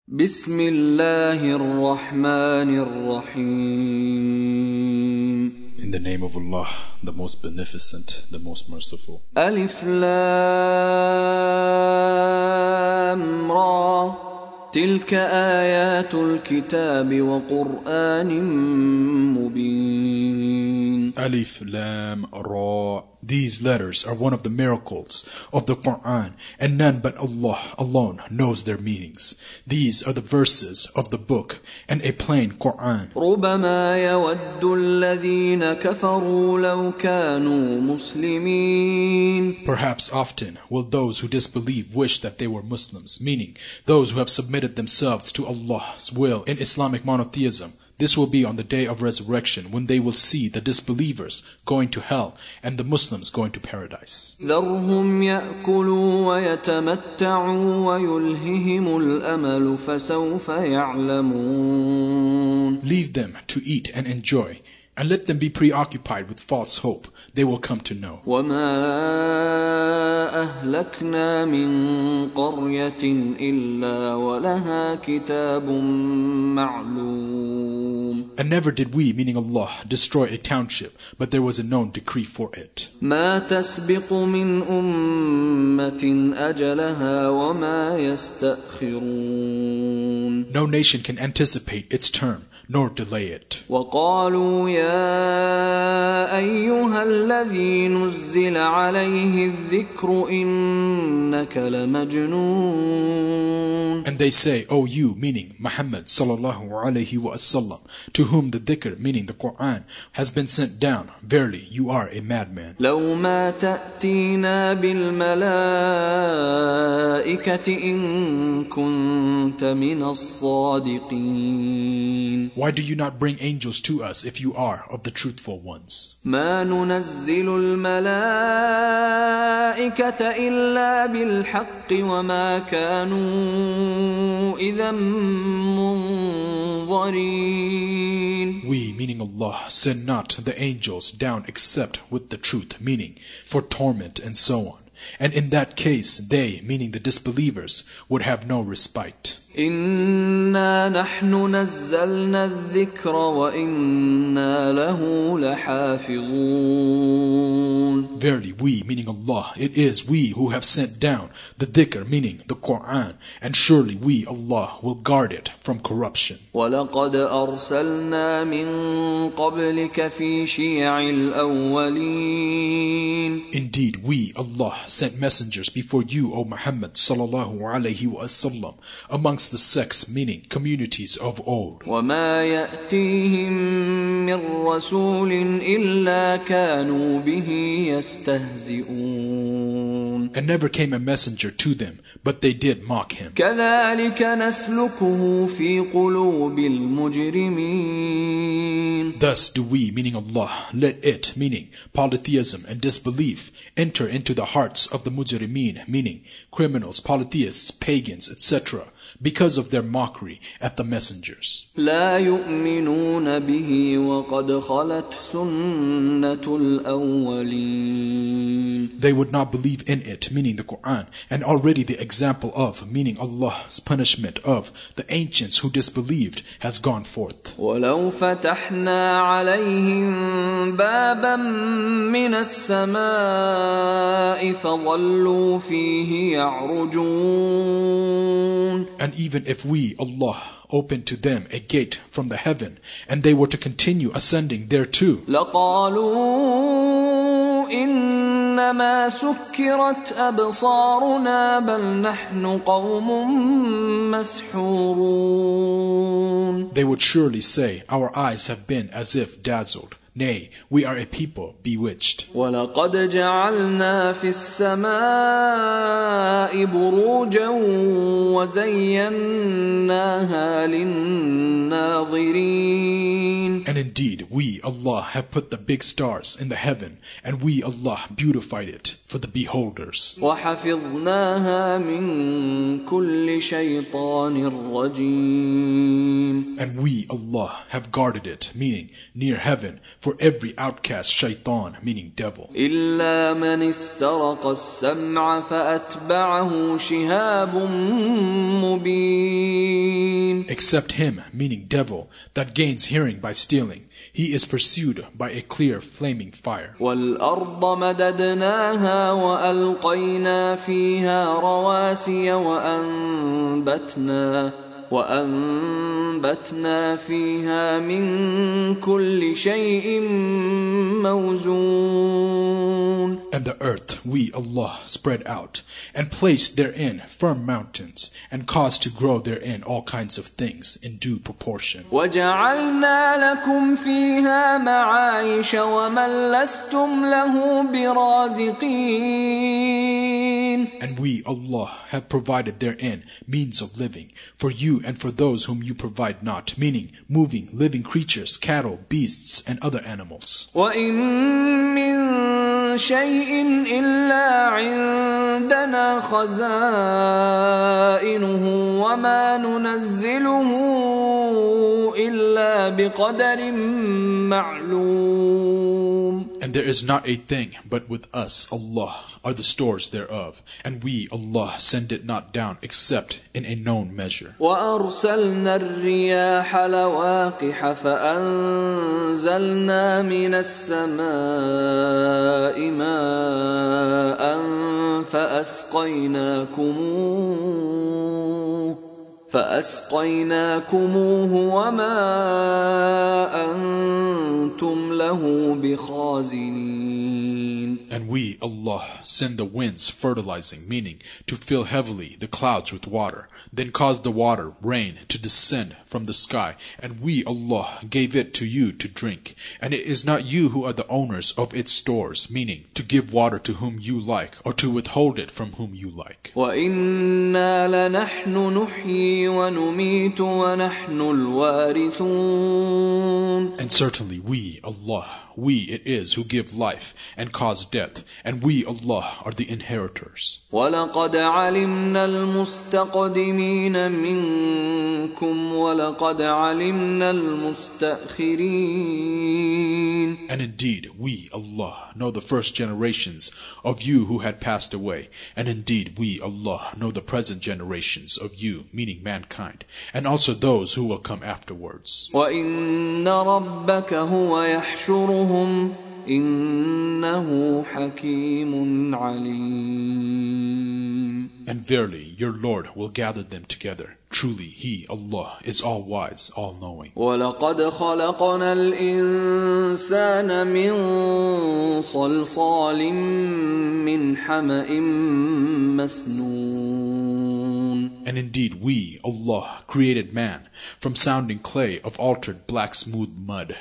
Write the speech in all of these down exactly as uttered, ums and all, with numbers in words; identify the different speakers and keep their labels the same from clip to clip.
Speaker 1: بسم الله الرحمن الرحيم.
Speaker 2: In the name of Allah, the most beneficent, the most merciful.
Speaker 1: ألف لام را تلك آيات الكتاب وقرآن مبين.
Speaker 2: Alif Lam Ra. These letters are one of the miracles of the Quran, and none but Allah alone knows their meanings. These are the verses of the book and a plain Quran.
Speaker 1: ربما يود الذين كفروا لو كانوا مسلمين.
Speaker 2: Perhaps often will those who disbelieve wish that they were Muslims, meaning those who have submitted themselves to Allah's will in Islamic monotheism. This will be on the day of resurrection, when they will see the disbelievers going to hell and the Muslims going to paradise.
Speaker 1: ذرهم يأكلوا ويتمتعوا ويلههم الأمل فسوف يعلمون.
Speaker 2: Leave them to eat and enjoy, and let them be preoccupied with false hope. They will come to know.
Speaker 1: وما أهلكنا من قرية إلا ولها كتاب معلوم.
Speaker 2: And never did we, meaning Allah, destroy a township, but there was a known decree for it.
Speaker 1: ما تسبق من أمة أجلها وما يستأخرون.
Speaker 2: No nation can anticipate its term, nor delay it.
Speaker 1: وقالوا يا أيها الذي نزل عليه الذكر إنك لمجنون.
Speaker 2: And they say, O you, meaning Muhammad sallallahu alayhi wa sallam, to whom the dhikr, meaning the Quran, has been sent down, verily you are a madman.
Speaker 1: لو ما تأتينا بالملائكة إن كنت من الصادقين.
Speaker 2: Why do you not bring angels to us if you are of the truthful ones?
Speaker 1: ما ننزل الملائكة إلا بالحق وما كانوا إذا منظرين.
Speaker 2: We, meaning Allah, send not the angels down except with the truth, meaning for torment and so on. And in that case, they, meaning the disbelievers, would have no respite.
Speaker 1: إنا نحن نزلنا الذكر وإنا له لحافظون.
Speaker 2: Verily, we, meaning Allah, it is we who have sent down the dhikr, meaning the Quran, and surely we, Allah, will guard it from corruption.
Speaker 1: ولقد أرسلنا من قبلك في شيع الأولين.
Speaker 2: Indeed, we, Allah, sent messengers before you, O Muhammad sallallahu alayhi wa sallam, amongst the sects, meaning communities of old.
Speaker 1: وما يأتيهم من رسول إلا كانوا به يستهزئون.
Speaker 2: And never came a messenger to them, but they did mock him.
Speaker 1: كذلك نسلكه في قلوب المجرمين.
Speaker 2: Thus do we, meaning Allah, let it, meaning polytheism and disbelief, enter into the hearts of the mujrimeen, meaning criminals, polytheists, pagans, et cetera, because of their mockery at the messengers.
Speaker 1: لا يؤمنون به وقد خلت سنة الأولين.
Speaker 2: They would not believe in it, meaning the Quran, and already the example of, meaning Allah's punishment of the ancients who disbelieved has gone forth.
Speaker 1: ولو فتحنا عليهم بابا من السماء فظلوا فيه يعرجون.
Speaker 2: And even if we, Allah, opened to them a gate from the heaven, and they were to continue ascending thereto,
Speaker 1: لقالوا إنما سكرت أبصارنا بل نحن قوم مسحورون.
Speaker 2: they would surely say, our eyes have been as if dazzled. Nay, we are a people bewitched.
Speaker 1: وَلَقَدْ جَعَلْنَا فِي السَّمَاءِ بُرُوجًا وَزَيَّنَّاهَا لِلنَّاظِرِينَ.
Speaker 2: And indeed, we, Allah, have put the big stars in the heaven, and we, Allah, beautified it for the beholders.
Speaker 1: وَحَفِظْنَاهَا مِن كُلِّ شَيْطَانٍ رَجِيمٍ.
Speaker 2: And we, Allah, have guarded it, meaning near heaven, for every outcast shaitan, meaning devil.
Speaker 1: إِلَّا مَنِ اسْتَرَقَ السَّمْعَ فَأَتْبَعَهُ شِهَابٌ مُبِينٌ.
Speaker 2: Except him, meaning devil, that gains hearing by stealing. He is pursued by a clear flaming fire.
Speaker 1: وَالْأَرْضَ مَدَدْنَاهَا وَأَلْقَيْنَا فِيهَا رَوَاسِيَ وَأَنبَتْنَا وَأَنبَتْنَا فِيهَا مِن كُلِّ شَيْءٍ مَوْزُونٍ.
Speaker 2: And the earth we, Allah, spread out, and placed therein firm mountains, and caused to grow therein all kinds of things in due proportion.
Speaker 1: وَجَعَلْنَا لَكُمْ فِيهَا مَعَايِشَ وَمَن لَّسْتُمْ لَهُ بِرَازِقِينَ.
Speaker 2: And we, Allah, have provided therein means of living, for you and for those whom you provide not, meaning moving, living creatures, cattle, beasts, and other animals.
Speaker 1: وَإِن مِّن شَيْءٍ إِلَّا عِندَنَا خَزَائِنُهُ وَمَا نُنَزِّلُهُ إِلَّا بِقَدَرٍ مَّعْلُومٍ.
Speaker 2: And there is not a thing but with us, Allah, are the stores thereof, and we, Allah, send it not down except in a known measure.
Speaker 1: وَأَرْسَلْنَا الرِّيَاحَ لَوَاقِحَ فَأَنزَلْنَا مِنَ السَّمَاءِ مَاءً فَأَسْقَيْنَاكُمُوهُ فَأَسْقَيْنَاكُمُوهُ وَمَا أَنْتُمْ لَهُ بِخَازِنِينَ.
Speaker 2: And we, Allah, send the winds fertilizing, meaning to fill heavily the clouds with water, then cause the water, rain, to descend from the sky, and we, Allah, gave it to you to drink. And it is not you who are the owners of its stores, meaning to give water to whom you like, or to withhold it from whom you like.
Speaker 1: وَإِنَّا لَنَحْنُ نُحْيِي وَنُمِيتُ وَنَحْنُ الْوَارِثُونَ.
Speaker 2: And certainly we, Allah, we it is who give life and cause death, and we, Allah, are the inheritors.
Speaker 1: وَلَقَدْ عَلِمْنَا الْمُسْتَقْدِمِينَ مِنكُمْ وَلَقَدْ عَلِمْنَا الْمُسْتَأْخِرِينَ.
Speaker 2: And indeed, we, Allah, know the first generations of you who had passed away, and indeed we, Allah, know the present generations of you, meaning mankind, and also those who will come afterwards.
Speaker 1: وَإِنَّ رَبَّكَ هُوَ يَحْشُرُهُمْ إِنَّهُ حَكِيمٌ عَلِيمٌ.
Speaker 2: And verily, your Lord will gather them together. Truly, He, Allah, is all-wise, all-knowing.
Speaker 1: وَلَقَدْ خَلَقْنَا الْإِنسَانَ مِنْ صَلْصَالٍ مِّنْ حَمَإٍ مَسْنُونٍ.
Speaker 2: And indeed, we, Allah, created man from sounding clay of altered black smooth mud.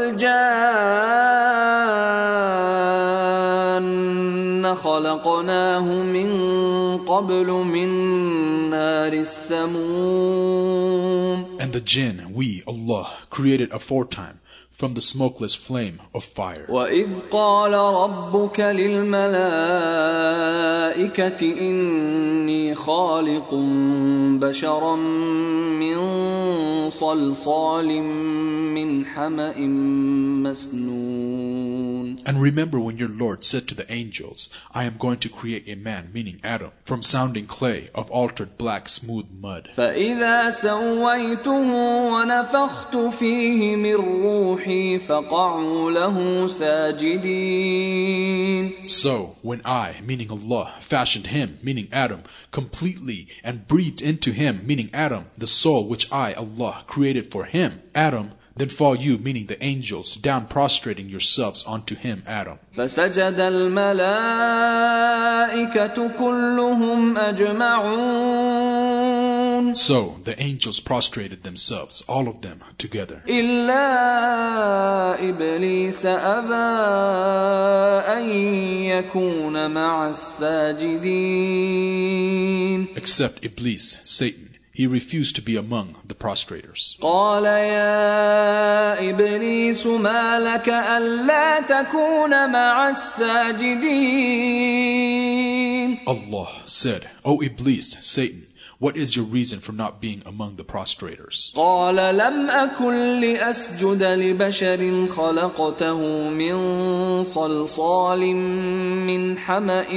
Speaker 1: وَالْجَانَّ خَلَقْنَاهُ مِنْ قَبْلُ مِنْ نَارِ السَّمُومِ.
Speaker 2: And the jinn, we, Allah, created aforetime from the smokeless flame of fire.
Speaker 1: وَإِذْ قَالَ رَبُّكَ لِلْمَلَائِكَةِ إِنِّي خَالِقٌ بَشَرًا مِّن صَلْصَالٍ مِّنْ حَمَإٍ مَسْنُونٍ.
Speaker 2: And remember when your Lord said to the angels, I am going to create a man, meaning Adam, from sounding clay of altered black smooth mud.
Speaker 1: فَإِذَا سَوَّيْتُهُ وَنَفَخْتُ فِيهِ مِنْ رُوحِي فَقَعُوا لَهُ سَاجِدِينَ.
Speaker 2: So, when I, meaning Allah, fashioned him, meaning Adam, completely and breathed into him, meaning Adam, the soul which I, Allah, created for him, Adam, then fall you, meaning the angels, down prostrating yourselves onto him, Adam.
Speaker 1: فَسَجَدَ الْمَلَائِكَةُ كُلُّهُمْ أَجْمَعُونَ.
Speaker 2: So the angels prostrated themselves, all of them together.
Speaker 1: إِلَّا إِبْلِيسَ أَبَى أَن يَكُونَ مَعَ السَّاجِدِينَ.
Speaker 2: Except Iblis, Satan. He refused to be among the prostrators.
Speaker 1: قال يا إبليس ما لك ألا تكون مع الساجدين.
Speaker 2: Allah said, O Iblis, Satan, what is your reason for not being among the prostrators?
Speaker 1: قال لم أكن لأسجد لبشر خلقته من صلصال من حمأ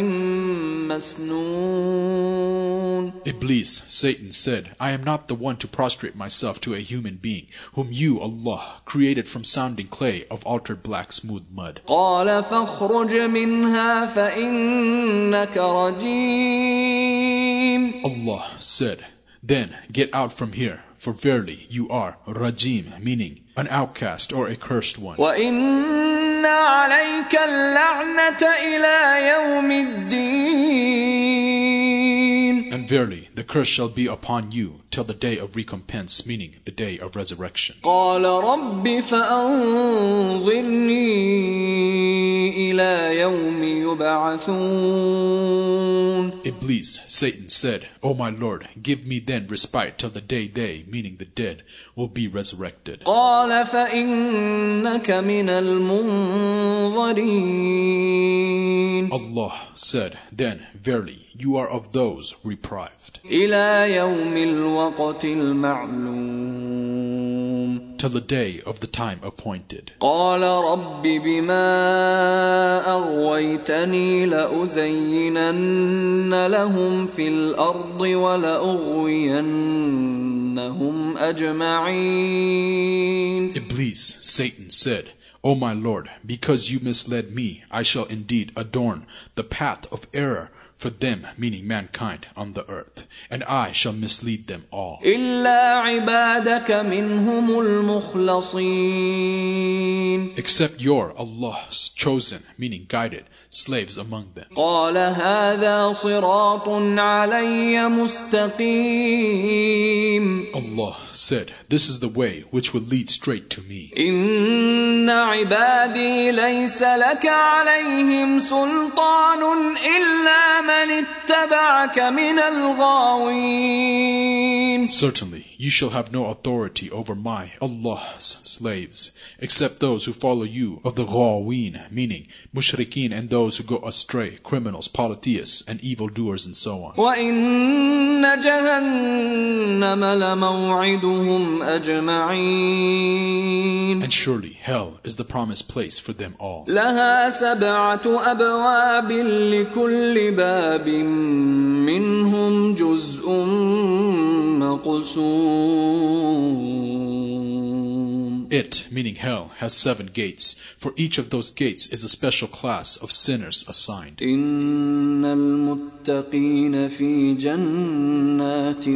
Speaker 1: مسنون.
Speaker 2: Iblis, Satan, said, I am not the one to prostrate myself to a human being, whom you, Allah, created from sounding clay of altered black smooth mud.
Speaker 1: قال فاخرج منها فإنك رجيم.
Speaker 2: Allah said, then get out from here, for verily you are rajim, meaning an outcast or a cursed one.
Speaker 1: وإن عليك اللعنة إلى يوم الدين.
Speaker 2: And verily the curse shall be upon you till the day of recompense, meaning the day of resurrection.
Speaker 1: قال رب فأنظرني إلى يوم يبعثون.
Speaker 2: Iblis, Satan, said, O my Lord, give me then respite till the day they, meaning the dead, will be resurrected.
Speaker 1: قال فإنك من المنظرين.
Speaker 2: Allah said, then verily you are of those reprived.
Speaker 1: إلى يوم الوقت المعلوم.
Speaker 2: Till the day of the time appointed.
Speaker 1: قال رب بما أغويتني لأزينن لهم في الأرض ولأغوينهم أجمعين.
Speaker 2: Iblis, Satan, said, O my Lord, because you misled me, I shall indeed adorn the path of error for them, meaning mankind, on the earth, and I shall mislead them all.
Speaker 1: إلا عبادك منهم المخلصين.
Speaker 2: Except your, Allah's chosen, meaning guided, slaves among them.
Speaker 1: قال هذا صراط علي مستقيم.
Speaker 2: Allah said, this is the way which will lead straight to me.
Speaker 1: إن عبادي ليس لك عليهم سلطان إلا من اتبعك من الغاوين.
Speaker 2: Certainly, you shall have no authority over my, Allah's slaves, except those who follow you of the ghaween, meaning mushrikeen and those who go astray, criminals, polytheists, and evildoers, and so on.
Speaker 1: وَإِنَّ جَهَنَّمَ لَمَوْعِدُهُمْ أَجْمَعِينَ.
Speaker 2: And surely hell is the promised place for them all.
Speaker 1: لَهَا سَبْعَةُ أَبْوَابٍ لِكُلِّ بَابٍ مِّنْهُمْ جُزْءٌ مَقْسُومٌ.
Speaker 2: It, meaning hell, has seven gates. For each of those gates is a special class of sinners assigned.
Speaker 1: إِنَّ الْمُتَّقِينَ فِي جَنَّاتٍ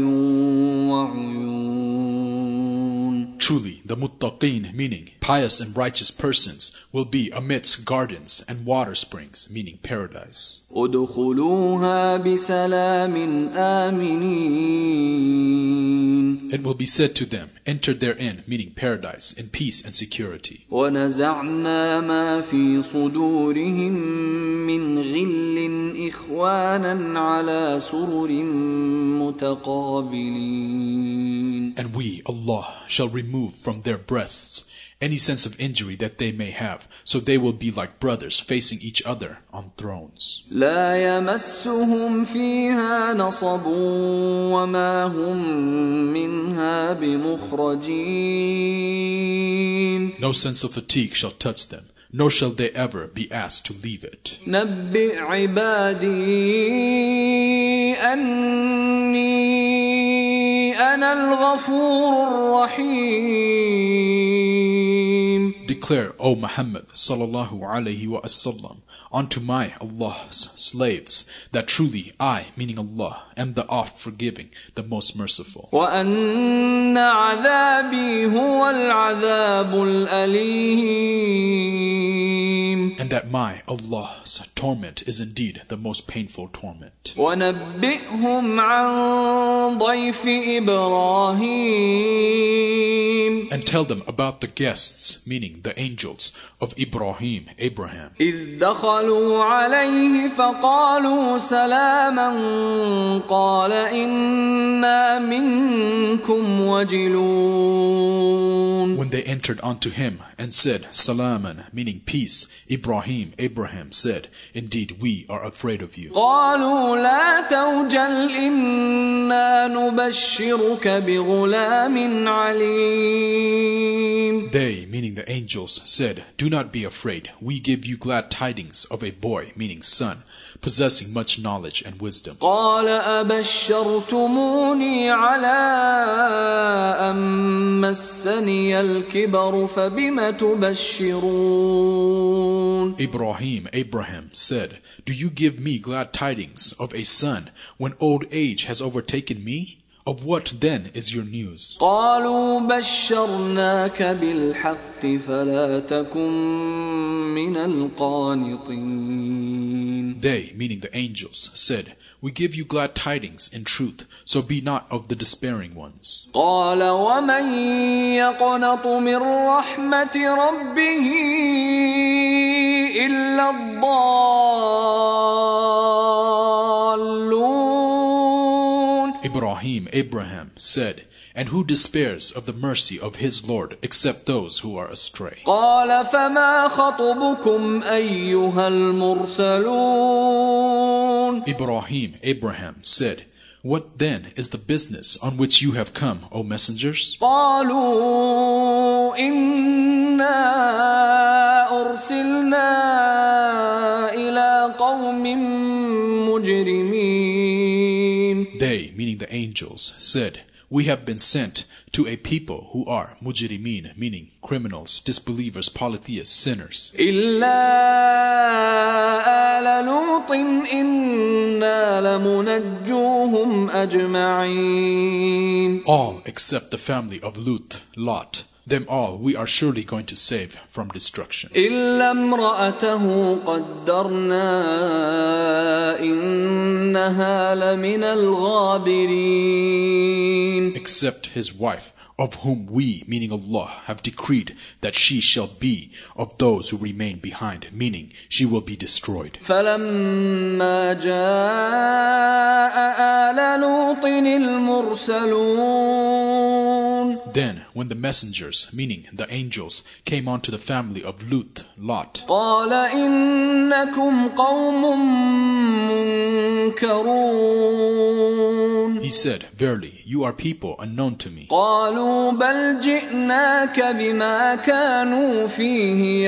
Speaker 1: وَعُيُونٍ.
Speaker 2: Truly, the muttaqeen, meaning pious and righteous persons, will be amidst gardens and water springs, meaning paradise.
Speaker 1: ادخلوها بسلام آمنين.
Speaker 2: It will be said to them, enter therein, meaning paradise, in peace and security.
Speaker 1: ونزعنا ما في صدورهم من غل إخوانا على سرر متقابلين.
Speaker 2: And we, Allah, shall remove from their breasts any sense of injury that they may have, so they will be like brothers facing each other on thrones.
Speaker 1: لا يمسهم فيها نصب وما هم منها بمخرجين.
Speaker 2: No sense of fatigue shall touch them, nor shall they ever be asked to leave it.
Speaker 1: نبئ عبادي أني أنا الغفور الرحيم.
Speaker 2: Declare, O Muhammad sallallahu alayhi wa sallam, unto my Allah's slaves, that truly I, meaning Allah, am the oft-forgiving, the most merciful.
Speaker 1: وأن عذابي هو العذاب الأليم.
Speaker 2: And that my, Allah's torment is indeed the most painful torment.
Speaker 1: ونبئهم عن ضيف إبراهيم.
Speaker 2: And tell them about the guests, meaning the angels, of Ibrahim, Abraham.
Speaker 1: إذ دخلوا عليه فقالوا سلاما قال إنا منكم وجلون.
Speaker 2: When they entered unto him and said, Salaman, meaning peace, Ibrahim, Abraham said, Indeed, we are afraid of you.
Speaker 1: قالوا لا توجل إنا نبشرك بغلام عليم.
Speaker 2: They, meaning the angels, said, Do not be afraid. We give you glad tidings of a boy, meaning son, possessing much knowledge and wisdom.
Speaker 1: قال أبشرتموني على أن مسني الكبر فبم تبشرون.
Speaker 2: Ibrahim, Abraham said, Do you give me glad tidings of a son when old age has overtaken me? Of what then is your news?
Speaker 1: قالوا بشرناك بالحق فلا تكن من القانطين.
Speaker 2: They, meaning the angels, said, We give you glad tidings in truth, so be not of the despairing ones.
Speaker 1: قال ومن يقنط من رحمة ربه إلا الضالون.
Speaker 2: Ibrahim, Abraham said, And who despairs of the mercy of his Lord except those who are astray?
Speaker 1: قال فما خطبكم أيها المرسلون.
Speaker 2: Ibrahim, Abraham said, What then is the business on which you have come, O messengers?
Speaker 1: قالوا إنا أرسلنا إلى قوم مجرمين.
Speaker 2: They, meaning the angels, said, We have been sent to a people who are mujrimin, meaning criminals, disbelievers, polytheists, sinners.
Speaker 1: إلا آل لوط إنا لمنجوهم أجمعين.
Speaker 2: All except the family of Lut, Lot. Them all we are surely going to save from destruction.
Speaker 1: إلا امرأته قدرنا إنها لمن الغابرين.
Speaker 2: Except his wife, of whom we, meaning Allah, have decreed that she shall be of those who remain behind, meaning she will be destroyed.
Speaker 1: فلما جاء آل لوط المرسلون.
Speaker 2: Then, when the messengers, meaning the angels, came onto the family of Lut, Lot,
Speaker 1: قال إنكم قوم منكرون.
Speaker 2: he said, Verily, you are people unknown to me.
Speaker 1: قالوا بل جئناك بما كانوا فيه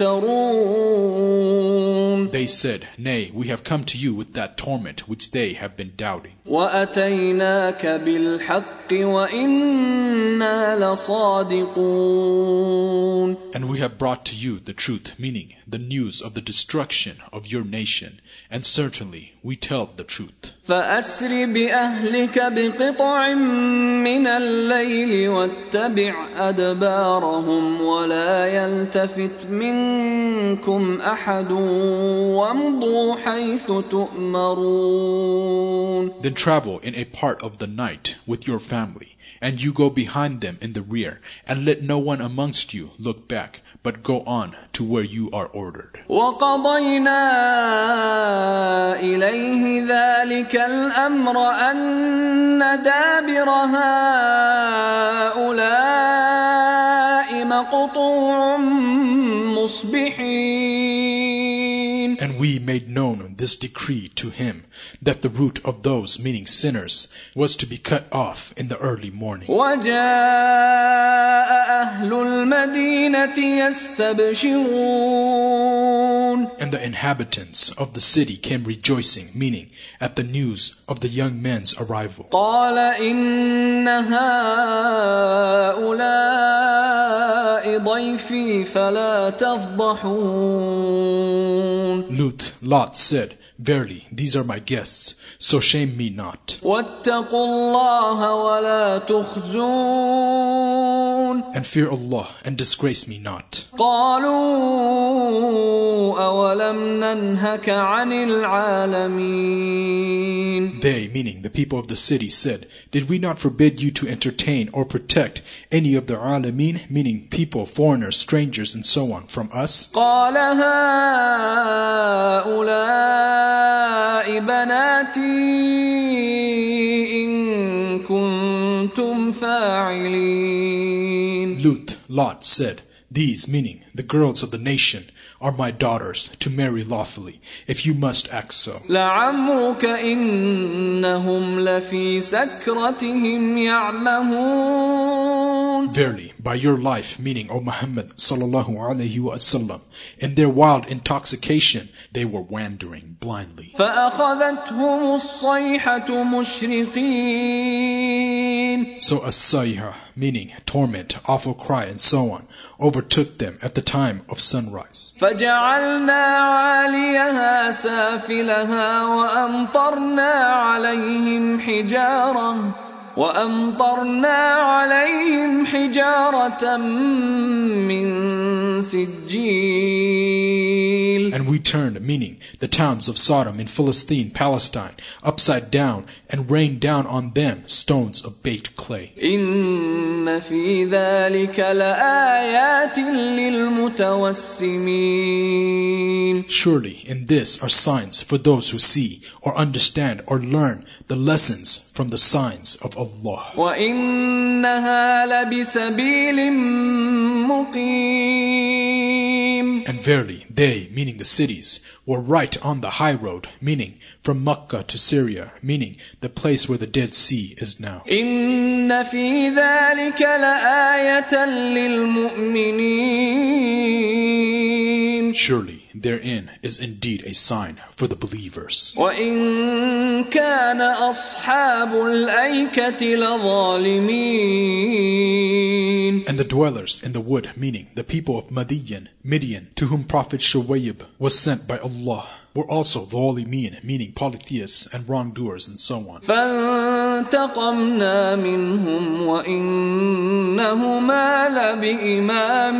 Speaker 1: يمترون.
Speaker 2: They said, Nay, we have come to you with that torment which they have been doubting.
Speaker 1: وأتيناك بالحق وإنا لصادقون.
Speaker 2: And we have brought to you the truth, meaning the news of the destruction of your nation, and certainly we tell the truth.
Speaker 1: فأسر بأهلك بقطع من الليل واتبع أدبارهم ولا يلتفت منكم أحد وامضوا حيث تؤمرون.
Speaker 2: Then travel in a part of the night with your family, and you go behind them in the rear, and let no one amongst you look back, but go on to where you are ordered.
Speaker 1: وقضينا إليه ذلك الأمر أن دابر هؤلاء مقطوع مصبحين.
Speaker 2: And we made known this decree to him, that the root of those, meaning sinners, was to be cut off in the early morning.
Speaker 1: وجاء أهل المدينة يستبشرون.
Speaker 2: And the inhabitants of the city came rejoicing, meaning at the news of the young men's arrival.
Speaker 1: قال إن هؤلاء ضيفي فلا تفضحون.
Speaker 2: Lut, Lot said, Verily, these are my guests, so shame me not.
Speaker 1: واتقوا الله ولا تخزون.
Speaker 2: And fear Allah, and disgrace me not.
Speaker 1: قالوا أولم ننهك عن العالمين.
Speaker 2: They, meaning the people of the city, said, Did we not forbid you to entertain or protect any of the alameen, meaning people, foreigners, strangers, and so on, from us?
Speaker 1: قال هؤلاء بناتي إن كنتم فاعلين.
Speaker 2: Lut, Lot said, these, meaning the girls of the nation, are my daughters to marry lawfully, if you must act so.
Speaker 1: لعمرك إنهم لفي سكرتهم يعمهون.
Speaker 2: Verily, by your life, meaning O Muhammad sallallahu alayhi wa sallam, in their wild intoxication, they were wandering blindly.
Speaker 1: فأخذتهم الصيحة مشرقين.
Speaker 2: So a sayha, meaning torment, awful cry, and so on, overtook them at the time of sunrise.
Speaker 1: فجعلنا عاليها سافلها وأمطرنا عليهم حجارة وأمطرنا عليهم حجارة من سجيل.
Speaker 2: And we turned, meaning the towns of Sodom in Philistine, Palestine, upside down and rained down on them stones of baked clay.
Speaker 1: إن في ذلك لآيات للمتوسمين.
Speaker 2: Surely in this are signs for those who see or understand or learn the lessons from the signs of Allah.
Speaker 1: وإنها لبسبيل مقيم.
Speaker 2: And verily, they, meaning the cities, were right on the high road, meaning from Mecca to Syria, meaning the place where the Dead Sea is now.
Speaker 1: إن في ذلك لآية للمؤمنين.
Speaker 2: Surely therein is indeed a sign for the believers.
Speaker 1: وإن كان أصحاب الأيكة لظالمين.
Speaker 2: And the dwellers in the wood, meaning the people of Madian, Midian, to whom Prophet Shuwaib was sent by Allah, were also the Zalimin, meaning polytheists and wrongdoers and so on.
Speaker 1: فانتقمنا منهم وإنهما لبإمام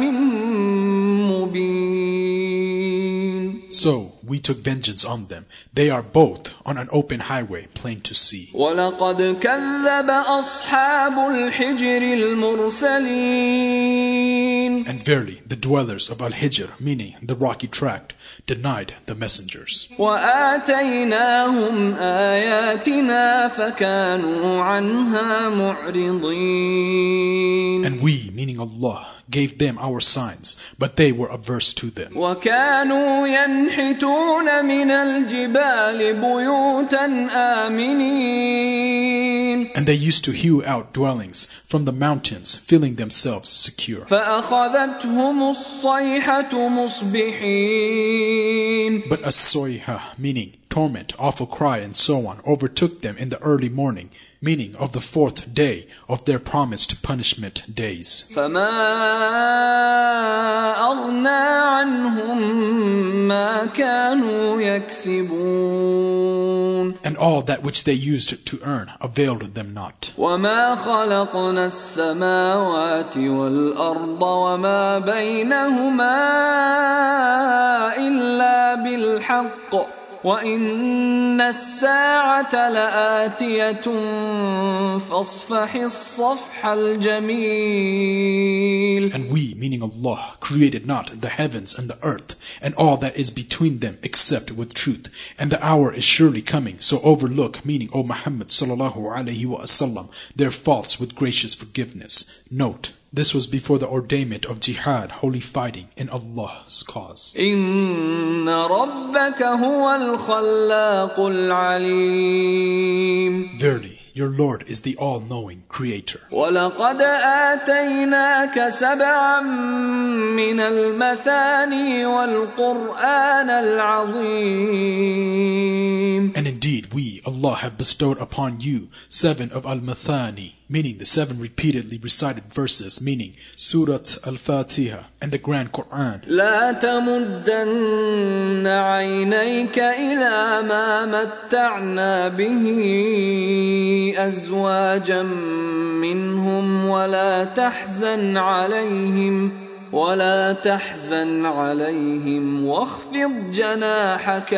Speaker 1: مبين.
Speaker 2: So we took vengeance on them. They are both on an open highway, plain to see.
Speaker 1: وَلَقَدْ كَذَّبَ أَصْحَابُ الْحِجْرِ الْمُرْسَلِينَ.
Speaker 2: And verily, the dwellers of Al-Hijr, meaning the rocky tract, denied the messengers.
Speaker 1: وَآتَيْنَاهُمْ آيَاتِنَا فَكَانُوا عَنْهَا مُعْرِضِينَ.
Speaker 2: And we, meaning Allah, gave them our signs, but they were averse to them.
Speaker 1: وَكَانُوا يَنْحِتُونَ مِنَ الْجِبَالِ بُيُوتًا آمِنِينَ.
Speaker 2: And they used to hew out dwellings from the mountains, feeling themselves secure.
Speaker 1: فَأَخَذَتْهُمُ الصَّيْحَةُ مُصْبِحِينَ.
Speaker 2: But as-soyha, meaning torment, awful cry, and so on, overtook them in the early morning, meaning of the fourth day of their promised punishment days.
Speaker 1: فَمَا أَغْنَى عَنْهُمْ مَا كَانُوا يَكْسِبُونَ.
Speaker 2: And all that which they used to earn availed them not.
Speaker 1: وَمَا خَلَقْنَا السَّمَاوَاتِ وَالْأَرْضَ وَمَا بَيْنَهُمَا إِلَّا بِالْحَقِّ وَإِنَّ السَّاعَةَ لَآتِيَةٌ فَاصْفَحِ الصَّفْحَ الْجَمِيلَ.
Speaker 2: And we, meaning Allah, created not the heavens and the earth and all that is between them except with truth. And the hour is surely coming, so overlook, meaning O Muhammad sallallahu alayhi wa sallam, their faults with gracious forgiveness. Note, this was before the ordainment of jihad, holy fighting in Allah's cause.
Speaker 1: إِنَّ رَبَّكَ هُوَ الْخَلَّاقُ الْعَلِيمُ.
Speaker 2: Verily, your Lord is the all-knowing Creator.
Speaker 1: وَلَقَدْ آتَيْنَاكَ سَبْعًا مِنَ الْمَثَانِي وَالْقُرْآنَ الْعَظِيمِ.
Speaker 2: And indeed, we, Allah, have bestowed upon you seven of Al-Mathani, meaning the seven repeatedly recited verses, meaning Surat Al-Fatiha and the Grand Quran.
Speaker 1: لا تمدن عينيك إلى ما متعنا به أزواجا منهم ولا تحزن عليهم ولا تحزن عليهم واخفض جناحك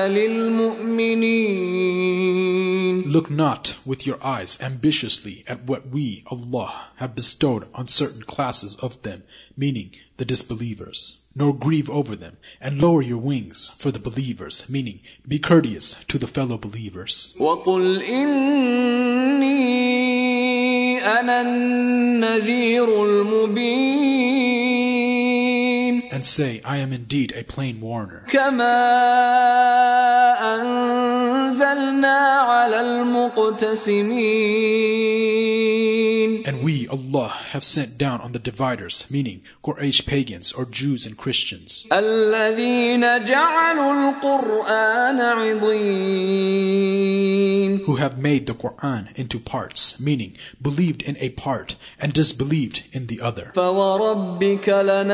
Speaker 1: للمؤمنين.
Speaker 2: Look not with your eyes ambitiously at what we, Allah, have bestowed on certain classes of them, meaning the disbelievers. Nor grieve over them, and lower your wings for the believers, meaning be courteous to the fellow believers.
Speaker 1: وَقُلْ إِنِّي أنا النذير المبين.
Speaker 2: And say, I am indeed a plain warner.
Speaker 1: كما أنزلنا على المقتسمين.
Speaker 2: And we, Allah, have sent down on the dividers, meaning Quraysh pagans or Jews and Christians,
Speaker 1: الذين جعلوا القرآن عضين.
Speaker 2: who have made the Quran into parts, meaning believed in a part and disbelieved in the other.
Speaker 1: فوربك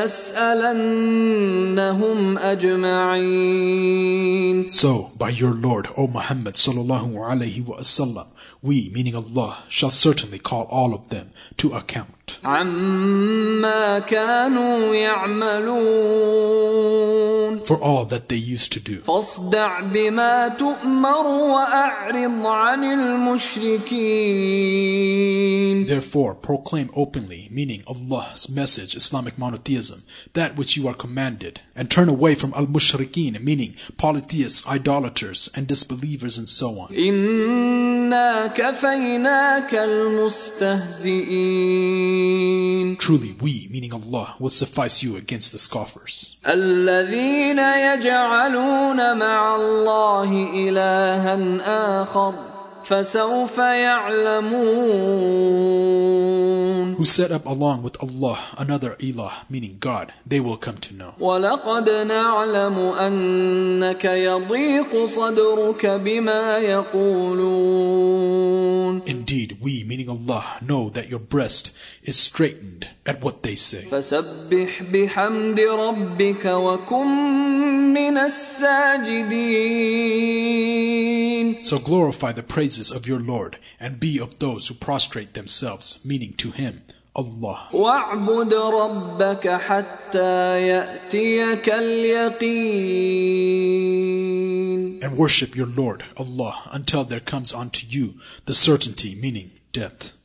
Speaker 1: لنسألنهم أجمعين.
Speaker 2: So, by your Lord, O Muhammad sallallahu alaihi wasallam, we, meaning Allah, shall certainly call all of them to account.
Speaker 1: عما كانوا يعملون.
Speaker 2: For all that they used to do.
Speaker 1: فاصدع بما تؤمر وأعرض عن المشركين.
Speaker 2: Therefore, proclaim openly, meaning Allah's message, Islamic monotheism, that which you are commanded, and turn away from al-mushrikeen, meaning polytheists, idolaters, and disbelievers, and so on.
Speaker 1: إنا كفيناك المستهزئين.
Speaker 2: Truly, we, meaning Allah, will suffice you against the scoffers.
Speaker 1: الذين يجعلون مع الله إلها آخر فسوف يعلمون.
Speaker 2: Who set up along with Allah another ilah, meaning God, they will come to know.
Speaker 1: ولقد نعلم أنك يضيق صدرك بما يقولون.
Speaker 2: Indeed, we, meaning Allah, know that your breast is straightened at what they say.
Speaker 1: فسبح بحمد ربك وكن من الساجدين.
Speaker 2: So glorify the praises of your Lord and be of those who prostrate themselves, meaning to Him, Allah.
Speaker 1: واعبد ربك حتى يأتيك اليقين.
Speaker 2: And worship your Lord, Allah, until there comes unto you the certainty, meaning death.